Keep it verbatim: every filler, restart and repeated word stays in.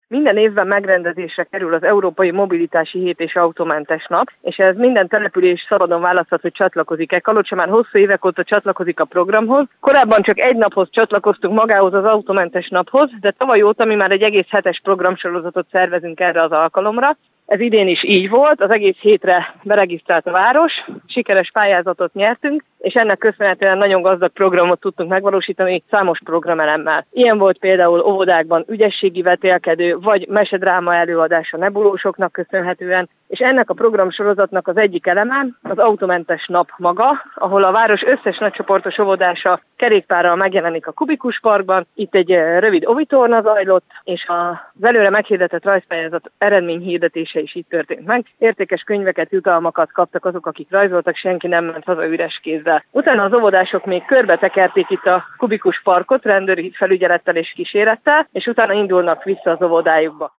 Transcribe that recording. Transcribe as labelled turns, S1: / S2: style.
S1: Minden évben megrendezésre kerül az Európai Mobilitási Hét és Autómentes Nap, és ez minden település szabadon választhat, hogy csatlakozik-e. Kalocsa már hosszú évek óta csatlakozik a programhoz. Korábban csak egy naphoz csatlakoztunk magához az Autómentes Naphoz, de tavaly óta mi már egy egész hetes programsorozatot szervezünk erre az alkalomra. Ez idén is így volt, az egész hétre beregisztrált a város, sikeres pályázatot nyertünk, és ennek köszönhetően nagyon gazdag programot tudtunk megvalósítani számos programelemmel. Ilyen volt például óvodákban ügyességi vetélkedő, vagy mesedráma előadás a nebulósoknak köszönhetően, és ennek a programsorozatnak az egyik eleme az Autómentes Nap maga, ahol a város összes nagycsoportos óvodása kerékpárral megjelenik a Kubikus Parkban. Itt egy rövid ovitorna zajlott, és az előre meghirdetett rajzpályázat eredményhirdetése is itt történt meg. Értékes könyveket, jutalmakat kaptak azok, akik rajzoltak, senki nem ment haza üres kézzel. Utána az óvodások még körbe tekerték itt a Kubikus Parkot rendőri felügyelettel és kísérettel, és utána indulnak vissza az óvodájukba.